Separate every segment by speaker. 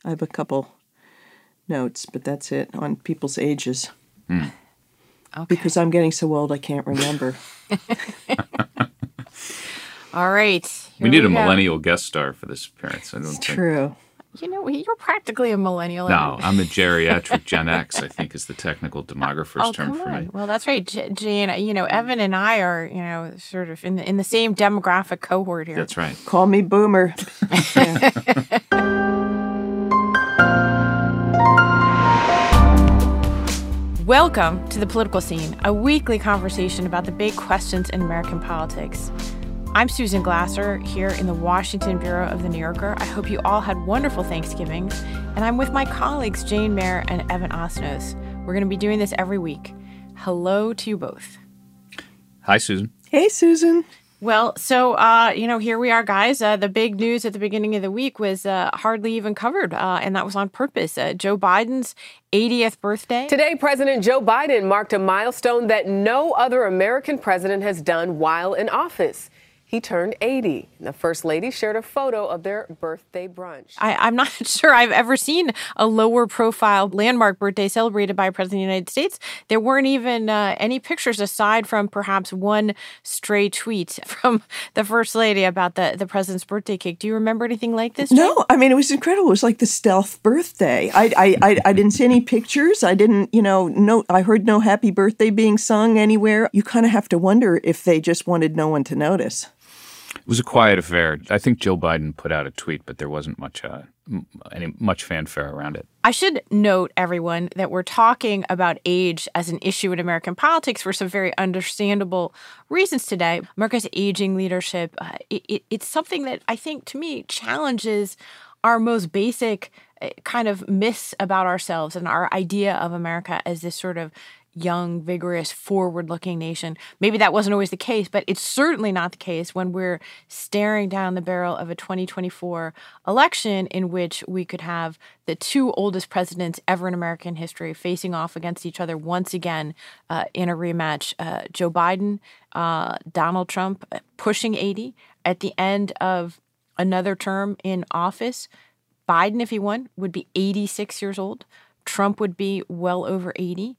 Speaker 1: I have a couple notes, but that's it on people's ages.
Speaker 2: Okay.
Speaker 1: Because I'm getting so old I can't remember.
Speaker 2: All right.
Speaker 3: We need a millennial guest star for this appearance.
Speaker 1: It's true.
Speaker 2: You know, you're practically a millennial.
Speaker 3: No, I'm a geriatric Gen X, I think is the technical demographer's term for me.
Speaker 2: Well, that's right, Jane. You know, Evan and I are, sort of in the same demographic cohort here.
Speaker 3: That's right.
Speaker 1: Call me boomer.
Speaker 2: Welcome to The Political Scene, a weekly conversation about the big questions in American politics. I'm Susan Glasser here in the Washington Bureau of The New Yorker. I hope you all had wonderful Thanksgivings, and I'm with my colleagues Jane Mayer and Evan Osnos. We're going to be doing this every week. Hello to you both.
Speaker 3: Hi, Susan.
Speaker 1: Hey, Susan.
Speaker 2: Well, so, here we are, guys. The big news at the beginning of the week was hardly even covered, and that was on purpose. Joe Biden's 80th birthday.
Speaker 4: Today, President Joe Biden marked a milestone that no other American president has done while in office. He turned 80. The First Lady shared a photo of their birthday brunch.
Speaker 2: I'm not sure I've ever seen a lower profile landmark birthday celebrated by a president of the United States. There weren't even any pictures aside from perhaps one stray tweet from the First Lady about the president's birthday cake. Do you remember anything like this, Jane?
Speaker 1: No, I mean, it was incredible. It was like the stealth birthday. I didn't see any pictures. I didn't, I heard no happy birthday being sung anywhere. You kind of have to wonder if they just wanted no one to notice.
Speaker 3: It was a quiet affair. I think Joe Biden put out a tweet, but there wasn't much fanfare around it.
Speaker 2: I should note, everyone, that we're talking about age as an issue in American politics for some very understandable reasons today. America's aging leadership, it's something that I think, to me, challenges our most basic kind of myths about ourselves and our idea of America as this sort of young, vigorous, forward-looking nation. Maybe that wasn't always the case, but it's certainly not the case when we're staring down the barrel of a 2024 election in which we could have the two oldest presidents ever in American history facing off against each other once again in a rematch. Joe Biden, Donald Trump pushing 80 at the end of another term in office. Biden, if he won, would be 86 years old. Trump would be well over 80.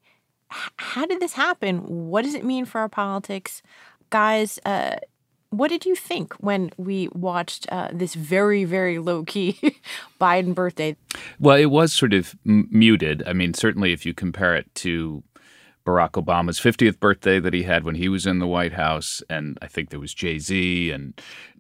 Speaker 2: How did this happen? What does it mean for our politics? Guys, what did you think when we watched this very, very low-key Biden birthday?
Speaker 3: Well, it was sort of muted. I mean, certainly if you compare it to Barack Obama's 50th birthday that he had when he was in the White House, and I think there was Jay-Z and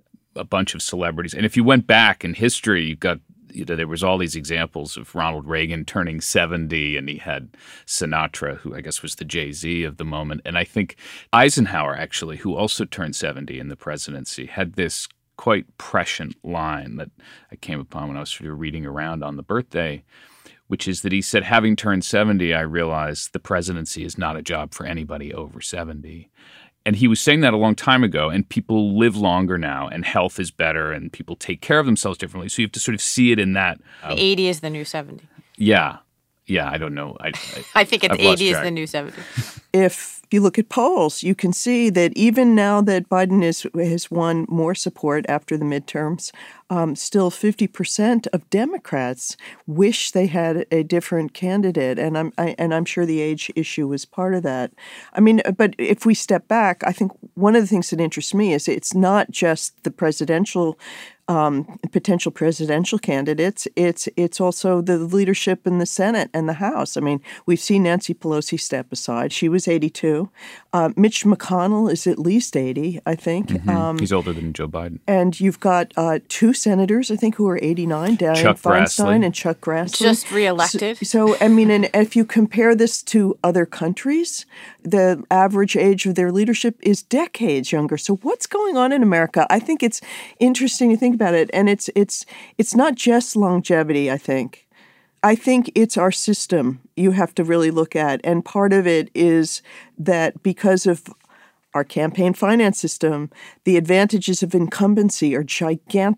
Speaker 3: a bunch of celebrities. And if you went back in history, you've got there was all these examples of Ronald Reagan turning 70, and he had Sinatra, who I guess was the Jay-Z of the moment. And I think Eisenhower, actually, who also turned 70 in the presidency, had this quite prescient line that I came upon when I was sort of reading around on the birthday, which is that he said, having turned 70, I realized the presidency is not a job for anybody over 70. And he was saying that a long time ago, and people live longer now, and health is better, and people take care of themselves differently. So you have to sort of see it in that.
Speaker 2: 80 is the new 70.
Speaker 3: Yeah. I don't know.
Speaker 2: I think it's 80 is the new 70.
Speaker 1: If you look at polls, you can see that even now that Biden has won more support after the midterms, still 50% of Democrats wish they had a different candidate, and I'm sure the age issue was part of that. I mean, but if we step back, I think one of the things that interests me is it's not just the presidential potential presidential candidates. It's also the leadership in the Senate and the House. I mean, we've seen Nancy Pelosi step aside. She was 82. Mitch McConnell is at least 80, I think.
Speaker 3: Mm-hmm. He's older than Joe Biden.
Speaker 1: And you've got two senators, I think, who are 89, Dianne Feinstein and Chuck Grassley.
Speaker 2: Just reelected.
Speaker 1: So, I mean, and if you compare this to other countries, the average age of their leadership is decades younger. So what's going on in America? I think it's interesting to think about it. And it's not just longevity, I think. I think it's our system you have to really look at. And part of it is that because of our campaign finance system, the advantages of incumbency are gigantic.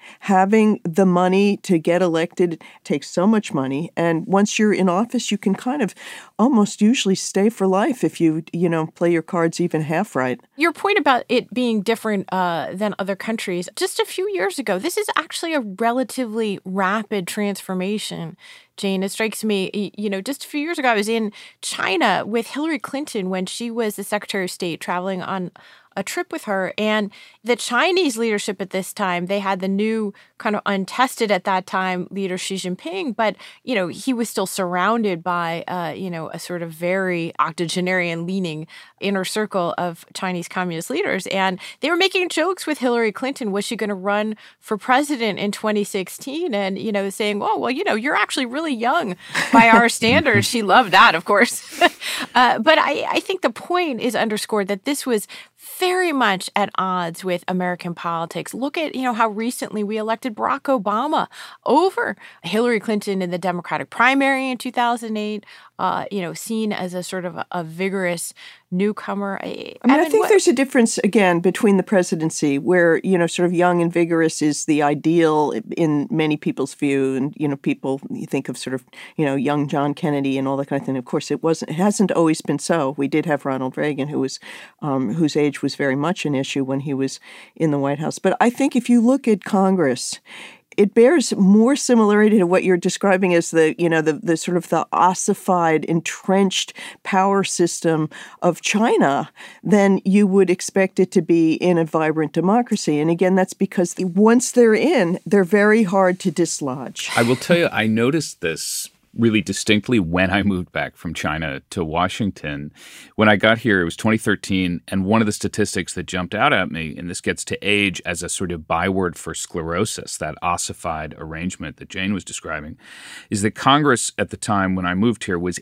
Speaker 1: Having the money to get elected takes so much money. And once you're in office, you can kind of almost usually stay for life if you play your cards even half right.
Speaker 2: Your point about it being different than other countries, just a few years ago, this is actually a relatively rapid transformation. Jane, it strikes me, just a few years ago, I was in China with Hillary Clinton when she was the Secretary of State, traveling on a trip with her. And the Chinese leadership at this time, they had the new kind of untested at that time leader Xi Jinping, but, he was still surrounded by, a sort of very octogenarian leaning inner circle of Chinese communist leaders. And they were making jokes with Hillary Clinton. Was she going to run for president in 2016? And, saying, oh, well, you're actually really young by our standards. She loved that, of course. But I think the point is underscored that this was very much at odds with American politics. Look at, how recently we elected Barack Obama over Hillary Clinton in the Democratic primary in 2008, seen as a sort of a vigorous newcomer.
Speaker 1: I think there's a difference, again, between the presidency where, sort of young and vigorous is the ideal in many people's view. And, people, you think of sort of, young John Kennedy and all that kind of thing. Of course, it hasn't always been so. We did have Ronald Reagan, who was, whose age was very much an issue when he was in the White House. But I think if you look at Congress, it bears more similarity to what you're describing as the sort of the ossified, entrenched power system of China than you would expect it to be in a vibrant democracy. And again, that's because once they're in, they're very hard to dislodge.
Speaker 3: I will tell you, I noticed this really distinctly when I moved back from China to Washington. When I got here, it was 2013, and one of the statistics that jumped out at me, and this gets to age as a sort of byword for sclerosis, that ossified arrangement that Jane was describing, is that Congress at the time when I moved here was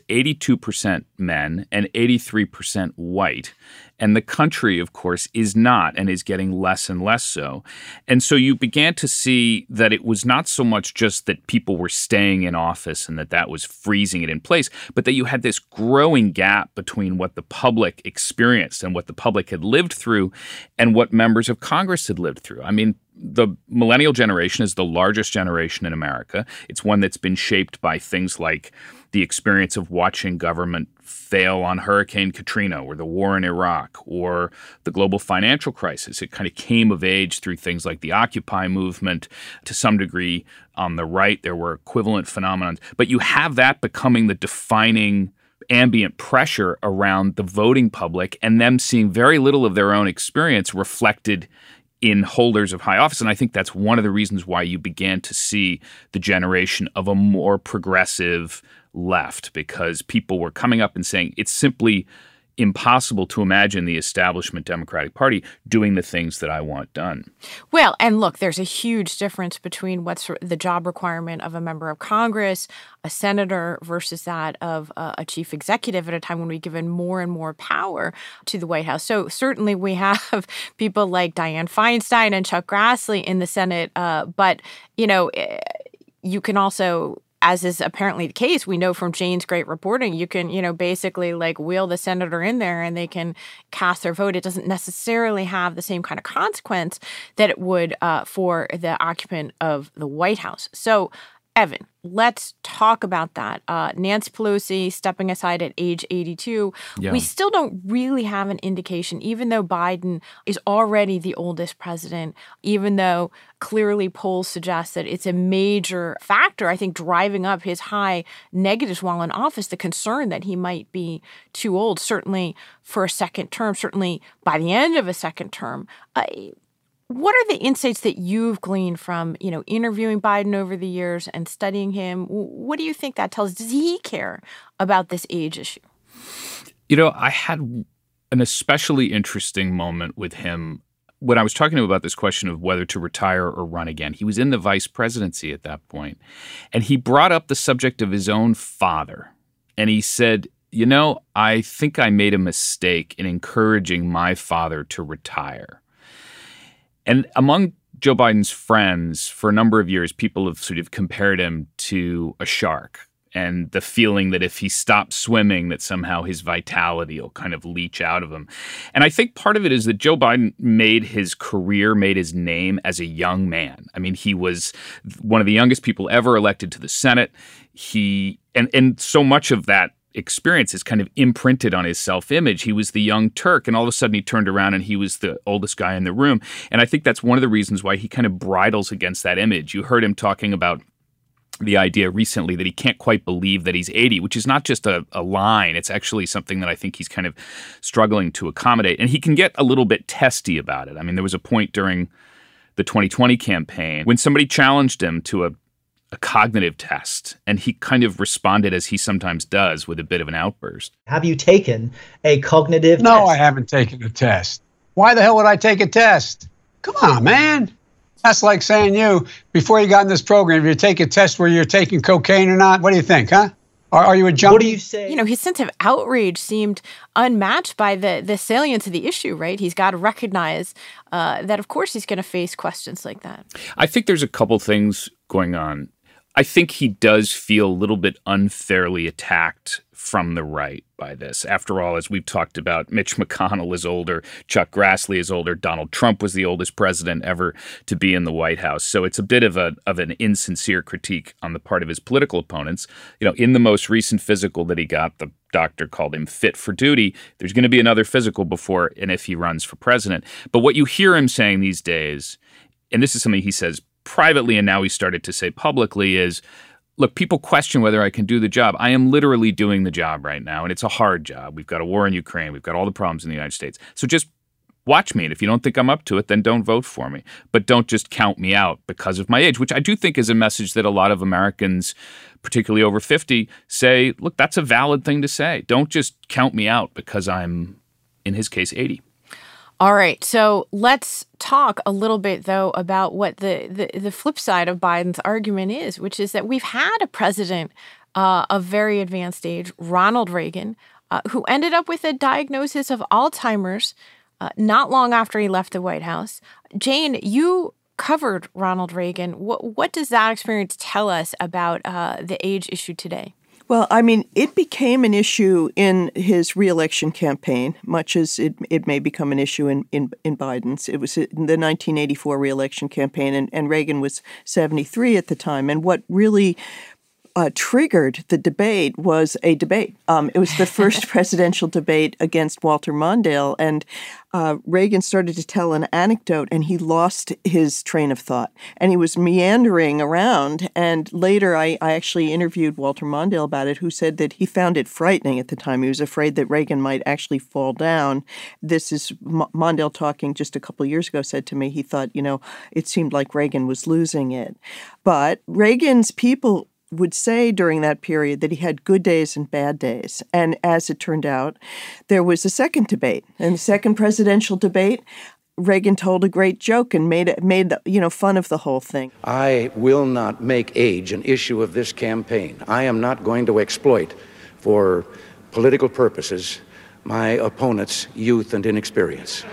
Speaker 3: 82% men and 83% white. And the country, of course, is not and is getting less and less so. And so you began to see that it was not so much just that people were staying in office and that was freezing it in place, but that you had this growing gap between what the public experienced and what the public had lived through and what members of Congress had lived through. I mean, the millennial generation is the largest generation in America. It's one that's been shaped by things like the experience of watching government fail on Hurricane Katrina or the war in Iraq or the global financial crisis. It kind of came of age through things like the Occupy movement. To some degree, on the right, there were equivalent phenomena. But you have that becoming the defining ambient pressure around the voting public and them seeing very little of their own experience reflected in holders of high office. And I think that's one of the reasons why you began to see the generation of a more progressive left, because people were coming up and saying it's simply impossible to imagine the establishment Democratic Party doing the things that I want done.
Speaker 2: Well, and look, there's a huge difference between what's the job requirement of a member of Congress, a senator, versus that of a chief executive at a time when we've given more and more power to the White House. So certainly we have people like Dianne Feinstein and Chuck Grassley in the Senate, but, you can also, as is apparently the case, we know from Jane's great reporting, you can, basically wheel the senator in there and they can cast their vote. It doesn't necessarily have the same kind of consequence that it would for the occupant of the White House. So, Evan, let's talk about that. Nancy Pelosi stepping aside at age 82. Yeah. We still don't really have an indication, even though Biden is already the oldest president, even though clearly polls suggest that it's a major factor, I think, driving up his high negatives while in office, the concern that he might be too old, certainly for a second term, certainly by the end of a second term. What are the insights that you've gleaned from, interviewing Biden over the years and studying him? What do you think that tells us? Does he care about this age issue?
Speaker 3: I had an especially interesting moment with him when I was talking to him about this question of whether to retire or run again. He was in the vice presidency at that point, and he brought up the subject of his own father. And he said, I think I made a mistake in encouraging my father to retire. And among Joe Biden's friends, for a number of years, people have sort of compared him to a shark. and the feeling that if he stops swimming, that somehow his vitality will kind of leach out of him. And I think part of it is that Joe Biden made his career, made his name as a young man. I mean, he was one of the youngest people ever elected to the Senate. And so much of that experience is kind of imprinted on his self-image. He was the young Turk, and all of a sudden he turned around and he was the oldest guy in the room. And I think that's one of the reasons why he kind of bridles against that image. You heard him talking about the idea recently that he can't quite believe that he's 80, which is not just a line. It's actually something that I think he's kind of struggling to accommodate. And he can get a little bit testy about it. I mean, there was a point during the 2020 campaign when somebody challenged him to a cognitive test, and he kind of responded as he sometimes does with a bit of an outburst.
Speaker 5: Have you taken a cognitive test?
Speaker 6: No, I haven't taken a test. Why the hell would I take a test? Come on, man. That's like saying before you got in this program, if you take a test where you're taking cocaine or not, what do you think, huh? Are you a junkie?
Speaker 5: What do you say?
Speaker 2: His sense of outrage seemed unmatched by the salience of the issue, right? He's got to recognize that, of course, he's going to face questions like that.
Speaker 3: I think there's a couple things going on. I think he does feel a little bit unfairly attacked from the right by this. After all, as we've talked about, Mitch McConnell is older, Chuck Grassley is older, Donald Trump was the oldest president ever to be in the White House. So it's a bit of an insincere critique on the part of his political opponents. In the most recent physical that he got, the doctor called him fit for duty. There's going to be another physical before and if he runs for president. But what you hear him saying these days, and this is something he says privately and now he started to say publicly, is, look, people question whether I can do the job. I am literally doing the job right now, and it's a hard job. We've got a war in Ukraine. We've got all the problems in the United States. So just watch me, and if you don't think I'm up to it, then don't vote for me. But don't just count me out because of my age, which I do think is a message that a lot of Americans, particularly over 50, say, look, that's a valid thing to say. Don't just count me out because I'm, in his case, 80.
Speaker 2: All right. So let's talk a little bit, though, about what the flip side of Biden's argument is, which is that we've had a president of very advanced age, Ronald Reagan, who ended up with a diagnosis of Alzheimer's not long after he left the White House. Jane, you covered Ronald Reagan. What does that experience tell us about the age issue today?
Speaker 1: Well, I mean, it became an issue in his reelection campaign, much as it may become an issue in Biden's. It was in the 1984 reelection campaign, and Reagan was 73 at the time. And what really triggered the debate was a debate. It was the first presidential debate against Walter Mondale, and Reagan started to tell an anecdote, and he lost his train of thought, and he was meandering around. And later, I actually interviewed Walter Mondale about it, who said that he found it frightening at the time. He was afraid that Reagan might actually fall down. This is Mondale talking just a couple of years ago, said to me, he thought, it seemed like Reagan was losing it. But Reagan's people would say during that period that he had good days and bad days. And as it turned out, there was a second debate. And the second presidential debate, Reagan told a great joke and made fun of the whole thing.
Speaker 7: I will not make age an issue of this campaign. I am not going to exploit for political purposes my opponent's youth and inexperience.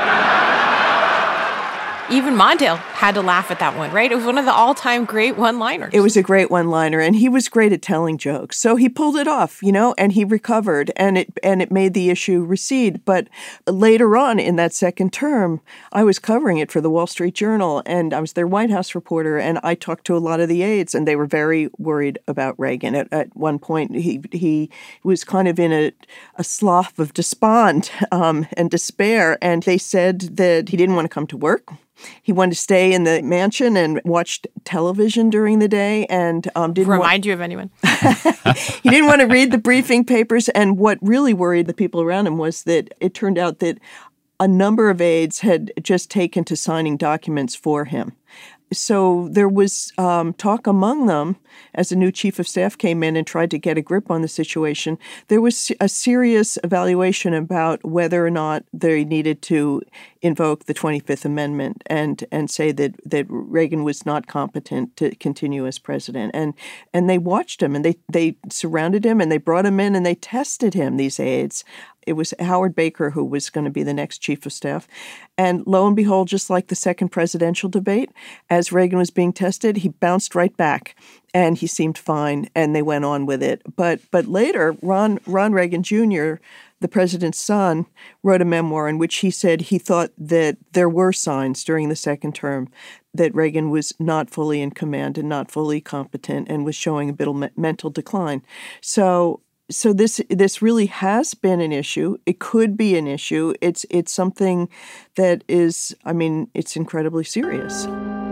Speaker 2: Even Mondale had to laugh at that one, right? It was one of the all-time great one-liners.
Speaker 1: It was a great one-liner, and he was great at telling jokes. So he pulled it off, and he recovered, and it made the issue recede. But later on in that second term, I was covering it for the Wall Street Journal, and I was their White House reporter, and I talked to a lot of the aides, and they were very worried about Reagan. At one point, he was kind of in a slough of despond and despair, and they said that he didn't want to come to work. He wanted to stay in the mansion and watched television during the day and didn't
Speaker 2: remind you of anyone.
Speaker 1: He didn't want to read the briefing papers. And what really worried the people around him was that it turned out that a number of aides had just taken to signing documents for him. So there was talk among them as a new chief of staff came in and tried to get a grip on the situation. There was a serious evaluation about whether or not they needed to invoke the 25th Amendment and say that Reagan was not competent to continue as president. And they watched him and they surrounded him and they brought him in and they tested him, these aides. It was Howard Baker who was going to be the next chief of staff. And lo and behold, just like the second presidential debate, as Reagan was being tested, he bounced right back and he seemed fine and they went on with it. But later, Ron Reagan Jr., the president's son, wrote a memoir in which he said he thought that there were signs during the second term that Reagan was not fully in command and not fully competent and was showing a bit of mental decline. So this really has been an issue. It could be an issue. It's something that is, it's incredibly serious.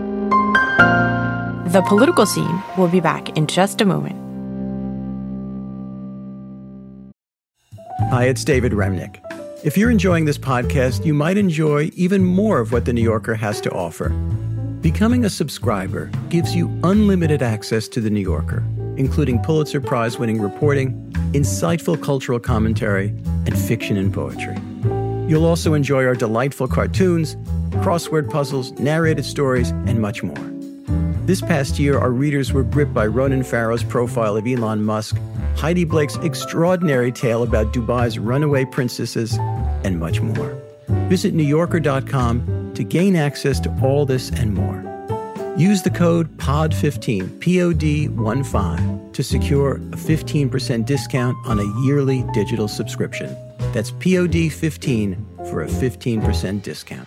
Speaker 2: The Political Scene will be back in just a moment.
Speaker 8: Hi, it's David Remnick. If you're enjoying this podcast, you might enjoy even more of what The New Yorker has to offer. Becoming a subscriber gives you unlimited access to The New Yorker, including Pulitzer Prize-winning reporting, insightful cultural commentary, and fiction and poetry. You'll also enjoy our delightful cartoons, crossword puzzles, narrated stories, and much more. This past year, our readers were gripped by Ronan Farrow's profile of Elon Musk, Heidi Blake's extraordinary tale about Dubai's runaway princesses, and much more. Visit NewYorker.com to gain access to all this and more. Use the code POD15, POD15, to secure a 15% discount on a yearly digital subscription. That's POD15 for a 15% discount.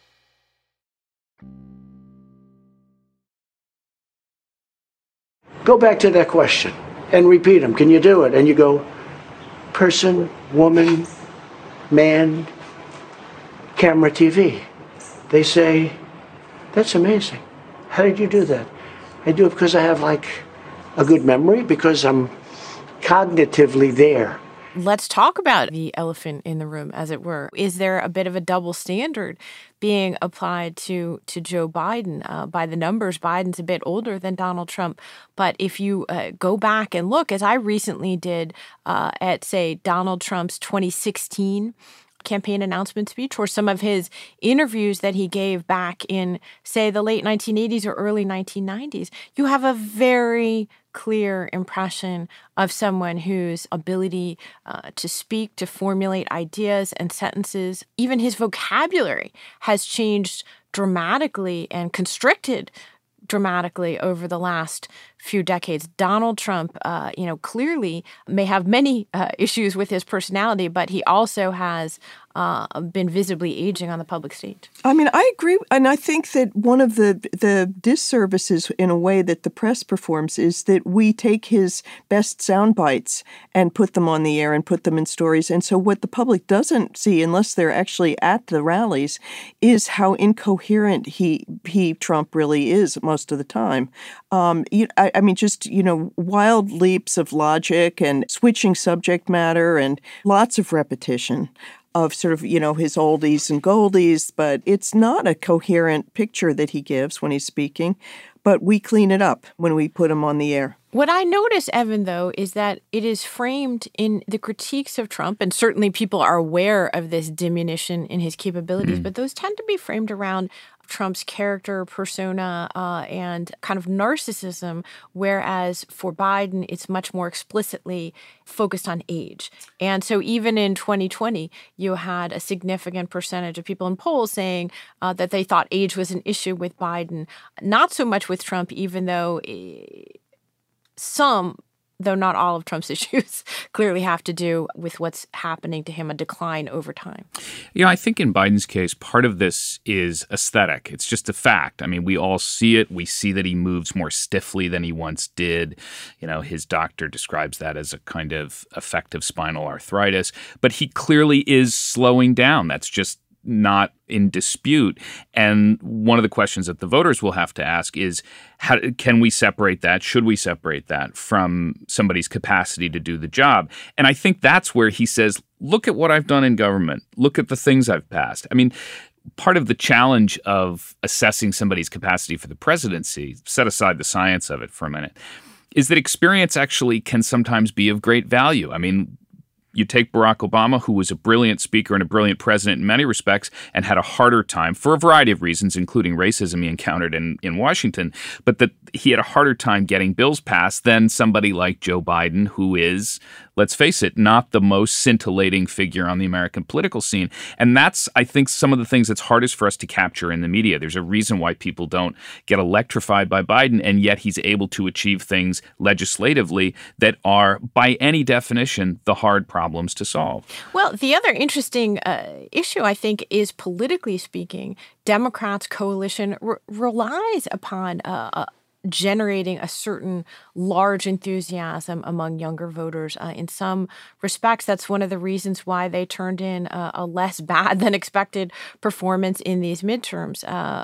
Speaker 9: Go back to that question and repeat them. Can you do it? And you go, person, woman, man, camera, TV. They say, that's amazing. How did you do that? I do it because I have a good memory, because I'm cognitively there.
Speaker 2: Let's talk about the elephant in the room, as it were. Is there a bit of a double standard being applied to Joe Biden? By the numbers, Biden's a bit older than Donald Trump. But if you go back and look, as I recently did at, say, Donald Trump's 2016 campaign announcement speech, or some of his interviews that he gave back in, say, the late 1980s or early 1990s, you have a very clear impression of someone whose ability to speak, to formulate ideas and sentences, even his vocabulary has changed dramatically and constricted dramatically over the last few decades. Donald Trump, clearly may have many issues with his personality, but he also has been visibly aging on the public stage.
Speaker 1: I agree. And I think that one of the disservices in a way that the press performs is that we take his best sound bites and put them on the air and put them in stories. And so what the public doesn't see, unless they're actually at the rallies, is how incoherent Trump really is most of the time. Wild leaps of logic and switching subject matter and lots of repetition of sort of, his oldies and goldies, but it's not a coherent picture that he gives when he's speaking, but we clean it up when we put him on the air.
Speaker 2: What I notice, Evan, though, is that it is framed in the critiques of Trump, and certainly people are aware of this diminution in his capabilities, but those tend to be framed around Trump's character, persona, and kind of narcissism, whereas for Biden, it's much more explicitly focused on age. And so even in 2020, you had a significant percentage of people in polls saying that they thought age was an issue with Biden, not so much with Trump, even though some, though not all of Trump's issues, clearly have to do with what's happening to him, a decline over time.
Speaker 3: I think in Biden's case, part of this is aesthetic. It's just a fact. We all see it. We see that he moves more stiffly than he once did. His doctor describes that as a kind of affective spinal arthritis. But he clearly is slowing down. That's just not in dispute. And one of the questions that the voters will have to ask is, how can we separate that? Should we separate that from somebody's capacity to do the job? And I think that's where he says, look at what I've done in government. Look at the things I've passed. Part of the challenge of assessing somebody's capacity for the presidency, set aside the science of it for a minute, is that experience actually can sometimes be of great value. You take Barack Obama, who was a brilliant speaker and a brilliant president in many respects and had a harder time for a variety of reasons, including racism he encountered in Washington, but that he had a harder time getting bills passed than somebody like Joe Biden, who is let's face it, not the most scintillating figure on the American political scene. And that's, I think, some of the things that's hardest for us to capture in the media. There's a reason why people don't get electrified by Biden, and yet he's able to achieve things legislatively that are, by any definition, the hard problems to solve.
Speaker 2: Well, the other interesting issue, I think, is politically speaking, Democrats' coalition relies upon generating a certain large enthusiasm among younger voters. In some respects, that's one of the reasons why they turned in a less bad than expected performance in these midterms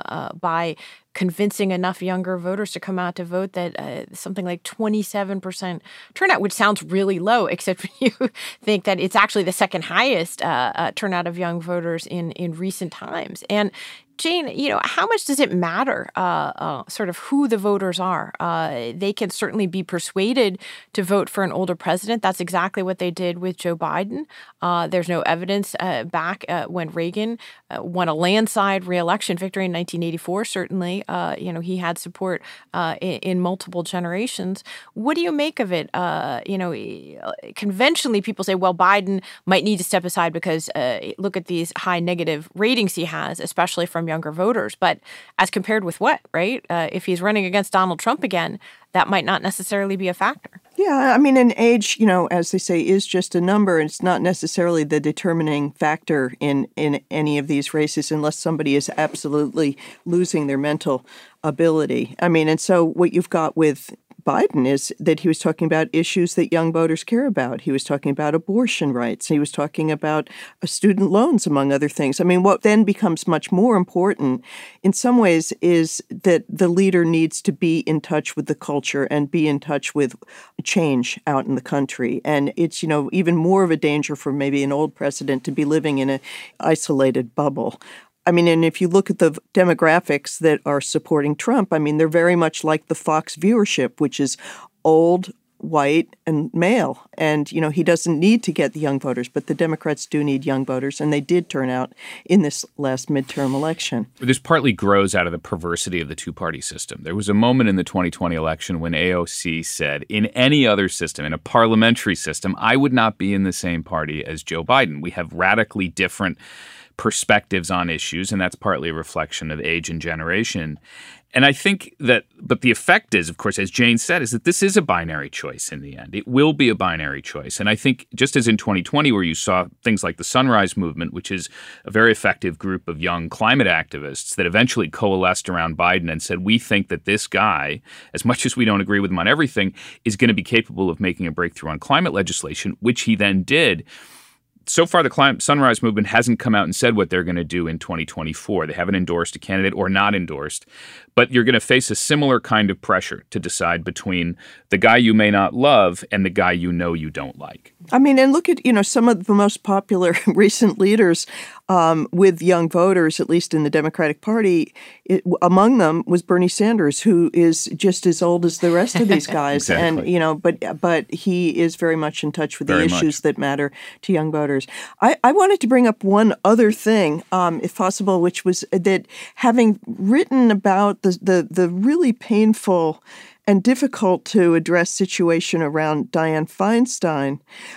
Speaker 2: by convincing enough younger voters to come out to vote that something like 27% turnout, which sounds really low, except when you think that it's actually the second highest turnout of young voters in recent times. And Jane, how much does it matter sort of who the voters are? They can certainly be persuaded to vote for an older president. That's exactly what they did with Joe Biden. There's no evidence back when Reagan won a landslide re-election victory in 1984. Certainly, he had support in multiple generations. What do you make of it? Conventionally, people say, well, Biden might need to step aside because look at these high negative ratings he has, especially from younger voters. But as compared with what, right? If he's running against Donald Trump again, that might not necessarily be a factor.
Speaker 1: Yeah, I mean, an age, as they say, is just a number. It's not necessarily the determining factor in any of these races unless somebody is absolutely losing their mental ability. I mean, and so what you've got with Biden is that he was talking about issues that young voters care about. He was talking about abortion rights. He was talking about student loans, among other things. I mean, what then becomes much more important in some ways is that the leader needs to be in touch with the culture and be in touch with change out in the country. And it's, even more of a danger for maybe an old president to be living in an isolated bubble. I mean, and if you look at the demographics that are supporting Trump, I mean, they're very much like the Fox viewership, which is old, white, and male. And, he doesn't need to get the young voters, but the Democrats do need young voters, and they did turn out in this last midterm election.
Speaker 3: This partly grows out of the perversity of the two-party system. There was a moment in the 2020 election when AOC said, in any other system, in a parliamentary system, I would not be in the same party as Joe Biden. We have radically different perspectives on issues, and that's partly a reflection of age and generation. And I think but the effect is, of course, as Jane said, is that this is a binary choice in the end. It will be a binary choice. And I think just as in 2020, where you saw things like the Sunrise Movement, which is a very effective group of young climate activists that eventually coalesced around Biden and said, we think that this guy, as much as we don't agree with him on everything, is going to be capable of making a breakthrough on climate legislation, which he then did. So far, the Sunrise Movement hasn't come out and said what they're going to do in 2024. They haven't endorsed a candidate or not endorsed. But you're going to face a similar kind of pressure to decide between the guy you may not love and the guy you don't like.
Speaker 1: I mean, and look at, some of the most popular recent leaders with young voters, at least in the Democratic Party. Among them was Bernie Sanders, who is just as old as the rest of these guys.
Speaker 3: Exactly.
Speaker 1: And, but he is very much in touch with the issues that matter to young voters. I wanted to bring up one other thing, if possible, which was that having written about the really painful and difficult to address situation around Dianne Feinstein,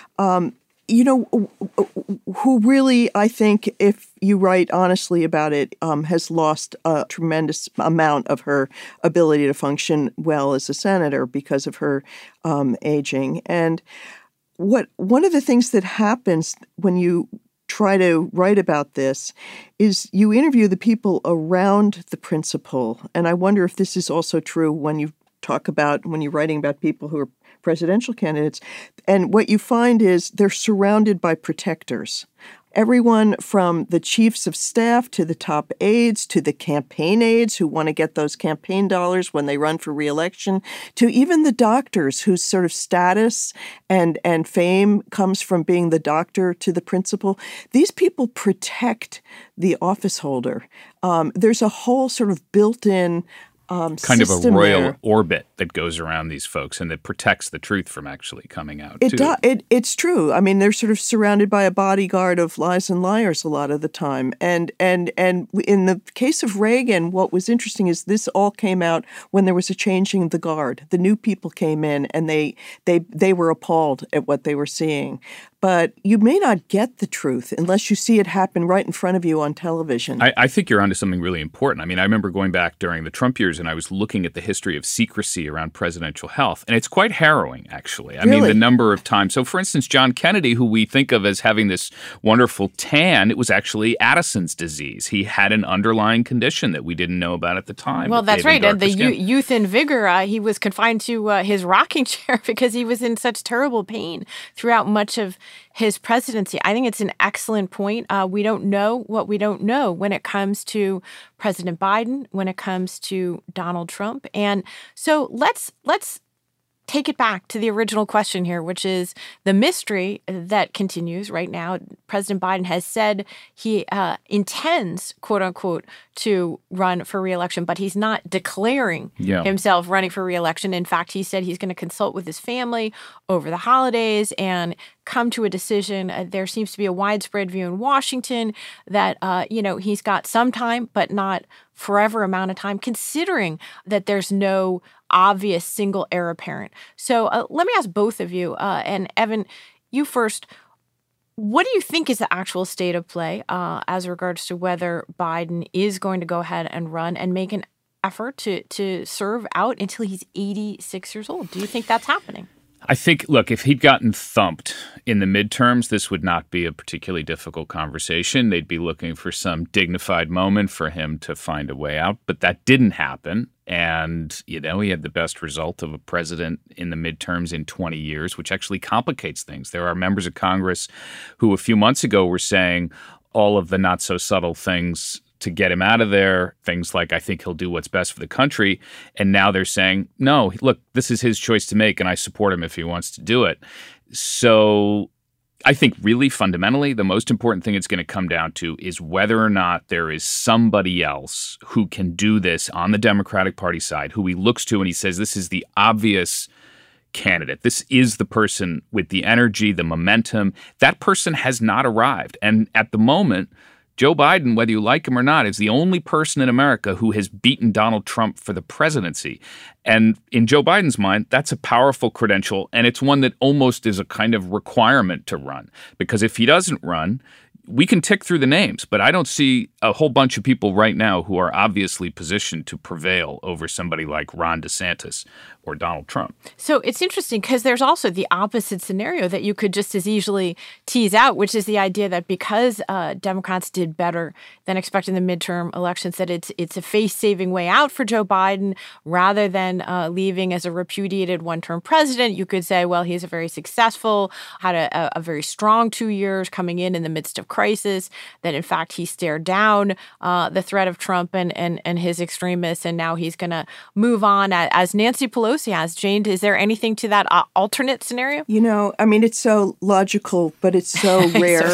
Speaker 1: who really, I think, if you write honestly about it, has lost a tremendous amount of her ability to function well as a senator because of her aging. And one of the things that happens when you try to write about this is you interview the people around the principal. And I wonder if this is also true when you're writing about people who are presidential candidates. And what you find is they're surrounded by protectors. Everyone from the chiefs of staff to the top aides to the campaign aides who want to get those campaign dollars when they run for re-election, to even the doctors whose sort of status and fame comes from being the doctor to the principal. These people protect the office holder. There's a whole sort of built-in
Speaker 3: kind of a
Speaker 1: system
Speaker 3: royal
Speaker 1: there.
Speaker 3: orbit that goes around these folks and that protects the truth from actually coming out, too.
Speaker 1: It's true. I mean, they're sort of surrounded by a bodyguard of lies and liars a lot of the time. And in the case of Reagan, what was interesting is this all came out when there was a changing of the guard. The new people came in and they were appalled at what they were seeing. But you may not get the truth unless you see it happen right in front of you on television.
Speaker 3: I think you're onto something really important. I mean, I remember going back during the Trump years and I was looking at the history of secrecy around presidential health. And it's quite harrowing, actually. I mean, the number of times. So, for instance, John Kennedy, who we think of as having this wonderful tan, it was actually Addison's disease. He had an underlying condition that we didn't know about at the time.
Speaker 2: Well, that's right. And the youth and vigor, he was confined to his rocking chair because he was in such terrible pain throughout much of his presidency. I think it's an excellent point. We don't know what we don't know when it comes to President Biden, when it comes to Donald Trump. And so let's take it back to the original question here, which is the mystery that continues right now. President Biden has said he intends, quote unquote, to run for re-election, but he's not declaring himself running for re-election. In fact, he said he's going to consult with his family over the holidays and come to a decision. There seems to be a widespread view in Washington that, he's got some time, but not forever amount of time, considering that there's no obvious single heir apparent. So let me ask both of you, and Evan, you first. What do you think is the actual state of play as regards to whether Biden is going to go ahead and run and make an effort to serve out until he's 86 years old? Do you think that's happening?
Speaker 3: I think, look, if he'd gotten thumped in the midterms, this would not be a particularly difficult conversation. They'd be looking for some dignified moment for him to find a way out. But that didn't happen. And, he had the best result of a president in the midterms in 20 years, which actually complicates things. There are members of Congress who a few months ago were saying all of the not so subtle things to get him out of there, things like, I think he'll do what's best for the country. And now they're saying, no, look, this is his choice to make, and I support him if he wants to do it. So I think really fundamentally, the most important thing it's going to come down to is whether or not there is somebody else who can do this on the Democratic Party side, who he looks to and he says, this is the obvious candidate. This is the person with the energy, the momentum. That person has not arrived. And at the moment, Joe Biden, whether you like him or not, is the only person in America who has beaten Donald Trump for the presidency. And in Joe Biden's mind, that's a powerful credential, and it's one that almost is a kind of requirement to run. Because if he doesn't run, we can tick through the names, but I don't see a whole bunch of people right now who are obviously positioned to prevail over somebody like Ron DeSantis or Donald Trump.
Speaker 2: So it's interesting because there's also the opposite scenario that you could just as easily tease out, which is the idea that because Democrats did better than expected in the midterm elections, that it's a face-saving way out for Joe Biden rather than leaving as a repudiated one-term president. You could say, well, he's a very successful, had a very strong 2 years coming in the midst of crisis, that in fact he stared down the threat of Trump and his extremists, and now he's going to move on as Nancy Pelosi has. Jane, is there anything to that alternate scenario?
Speaker 1: It's so logical, but it's so rare.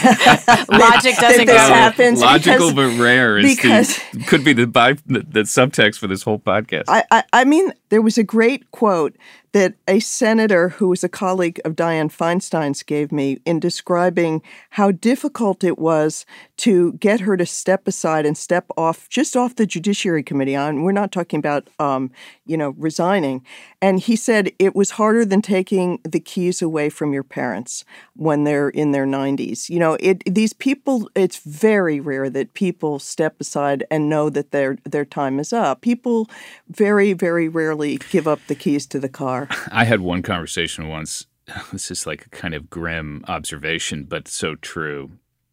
Speaker 2: Logic doesn't go.
Speaker 1: Happens
Speaker 3: logical but rare could be the subtext for this whole podcast.
Speaker 1: I mean, there was a great quote that a senator who was a colleague of Dianne Feinstein's gave me in describing how difficult it was to get her to step aside and step off the Judiciary Committee. We're not talking about, resigning. And he said it was harder than taking the keys away from your parents when they're in their 90s. These people, it's very rare that people step aside and know that their time is up. People very, very rarely give up the keys to the car.
Speaker 3: I had one conversation once. This is like a kind of grim observation, but so true.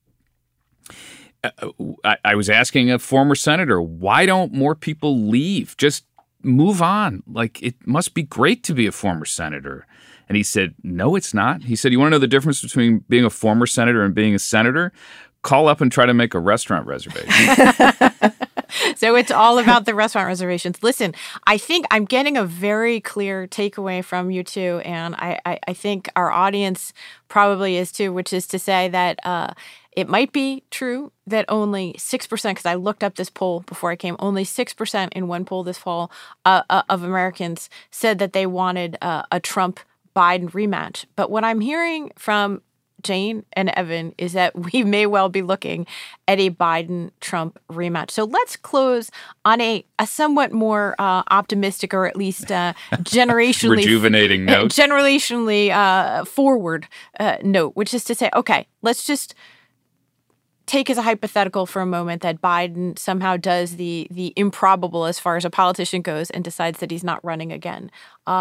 Speaker 3: I was asking a former senator, why don't more people leave? Just move on. Like, it must be great to be a former senator. And he said, no, it's not. He said, you want to know the difference between being a former senator and being a senator? Call up and try to make a restaurant reservation.
Speaker 2: So it's all about the restaurant reservations. Listen, I think I'm getting a very clear takeaway from you two, and I think our audience probably is too, which is to say that It might be true that only 6%, because I looked up this poll before I came, only 6% in one poll this fall of Americans said that they wanted a Trump-Biden rematch. But what I'm hearing from Jane and Evan is that we may well be looking at a Biden-Trump rematch. So let's close on a somewhat more optimistic, or at least generationally
Speaker 3: rejuvenating note,
Speaker 2: generationally forward note, which is to say, okay, let's just take as a hypothetical for a moment that Biden somehow does the improbable as far as a politician goes and decides that he's not running again.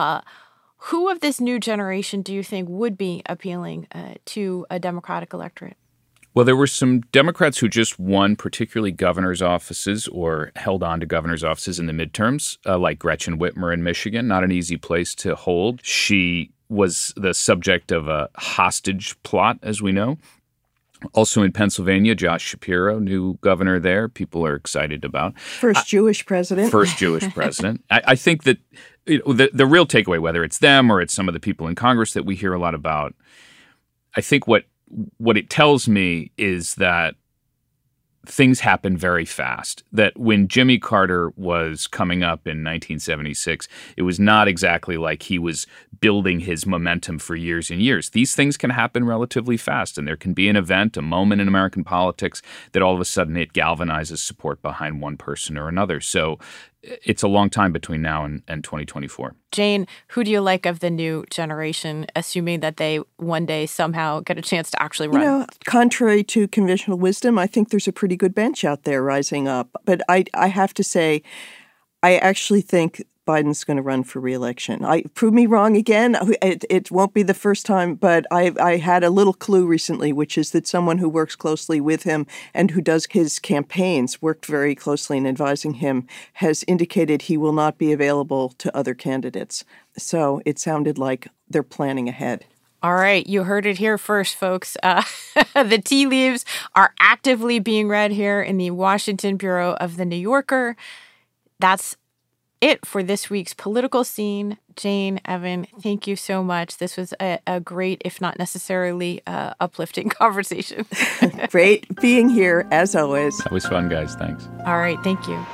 Speaker 2: Who of this new generation do you think would be appealing to a Democratic electorate?
Speaker 3: Well, there were some Democrats who just won, particularly governor's offices or held on to governor's offices in the midterms, like Gretchen Whitmer in Michigan. Not an easy place to hold. She was the subject of a hostage plot, as we know. Also in Pennsylvania, Josh Shapiro, new governor there, people are excited about.
Speaker 1: First Jewish president.
Speaker 3: First Jewish president. I think that the real takeaway, whether it's them or it's some of the people in Congress that we hear a lot about, I think what it tells me is that things happen very fast. That when Jimmy Carter was coming up in 1976, it was not exactly like he was building his momentum for years and years. These things can happen relatively fast, and there can be an event, a moment in American politics that all of a sudden it galvanizes support behind one person or another. So it's a long time between now and 2024.
Speaker 2: Jane, who do you like of the new generation, assuming that they one day somehow get a chance to actually run?
Speaker 1: You know, contrary to conventional wisdom, I think there's a pretty good bench out there rising up. But I have to say, I actually think Biden's going to run for re-election. Prove me wrong again. It won't be the first time, but I had a little clue recently, which is that someone who works closely with him and who does his campaigns, worked very closely in advising him, has indicated he will not be available to other candidates. So it sounded like they're planning ahead.
Speaker 2: All right, you heard it here first, folks. The tea leaves are actively being read here in the Washington Bureau of The New Yorker. That's it for this week's Political Scene. Jane, Evan, thank you so much. This was a great, if not necessarily uplifting conversation.
Speaker 1: Great being here, as always.
Speaker 3: That was fun, guys. Thanks.
Speaker 2: All right, thank you.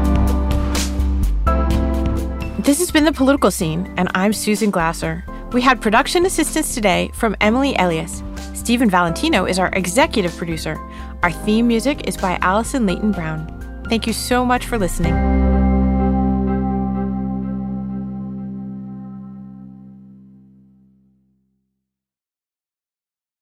Speaker 2: This has been The Political Scene, and I'm Susan Glasser. We had production assistance today from Emily Elias. Stephen Valentino is our executive producer. Our theme music is by Allison Leighton Brown. Thank you so much for listening.